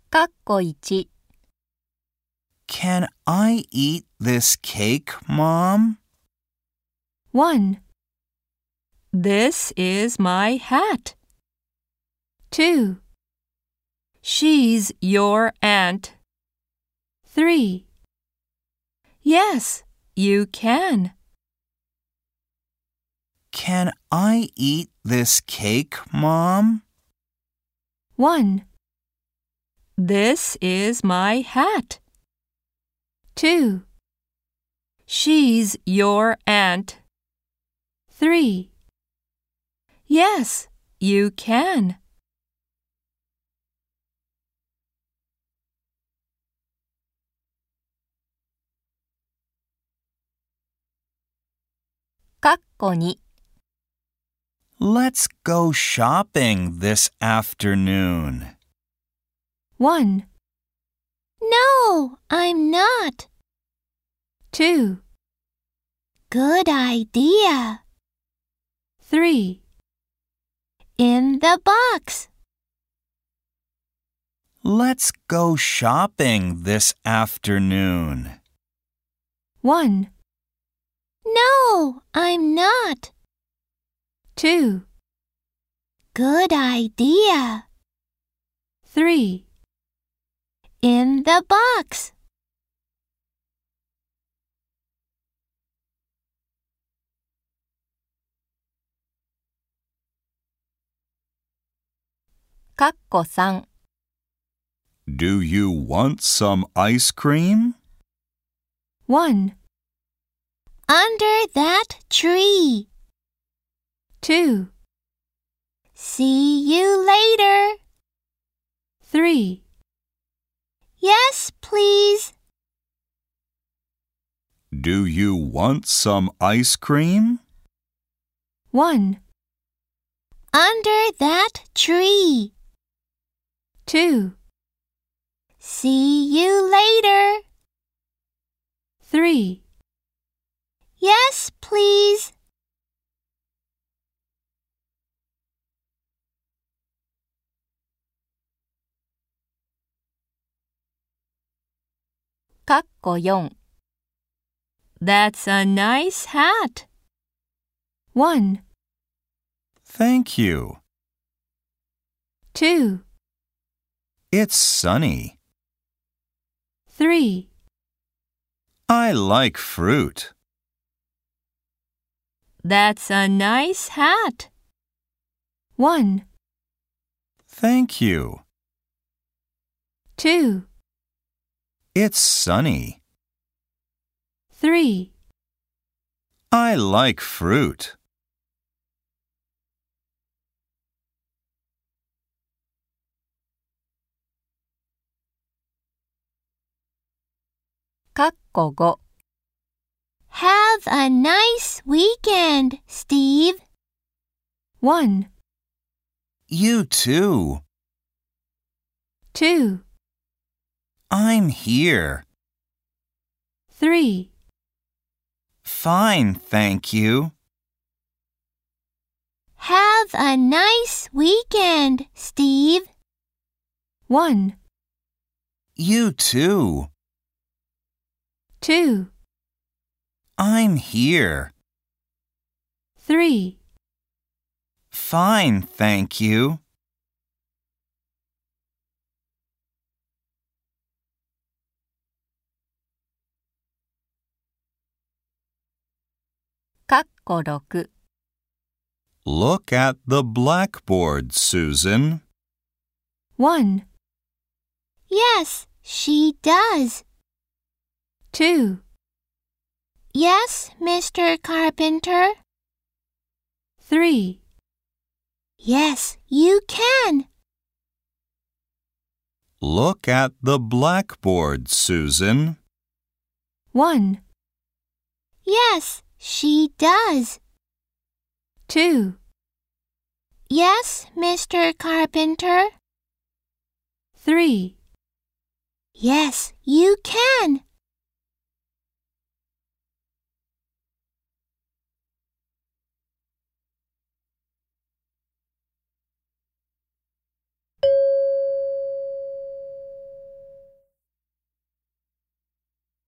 かっこ1 Can I eat this cake, Mom? 1. This is my hat. 2. She's your aunt. 3. Yes, you can. Can I eat this cake, Mom? 1. This is my hat. 2. She's your aunt. 3. Yes, you can. かっこ2 Let's go shopping this afternoon. 1. No, I'm not. 2. Good idea. 3. In the box. Let's go shopping this afternoon. 1. No, I'm not. 2. Good idea. 3. In the box. かっこ3 Do you want some ice cream? 1. Under that tree. 2. See you later. 3. Yes, please. Do you want some ice cream? 1. Under that tree. 2. See you later. 3. Yes, please. かっこ4 That's a nice hat. 1. Thank you. 2. It's sunny. 3. I like fruit. That's a nice hat. 1. Thank you. 2. It's sunny. 3. I like fruit. かっこ5 Have a nice weekend, Steve. 1. You too. 2. I'm here. 3. Fine, thank you. Have a nice weekend, Steve. 1. You too. 2. I'm here. 3. Fine, thank you. かっこ6 Look at the blackboard, Susan. 1. Yes, she does. 2. Yes, Mr. Carpenter. 3. Yes, you can. Look at the blackboard, Susan. 1. Yes, she does. 2. Yes, Mr. Carpenter. 3. Yes, you can.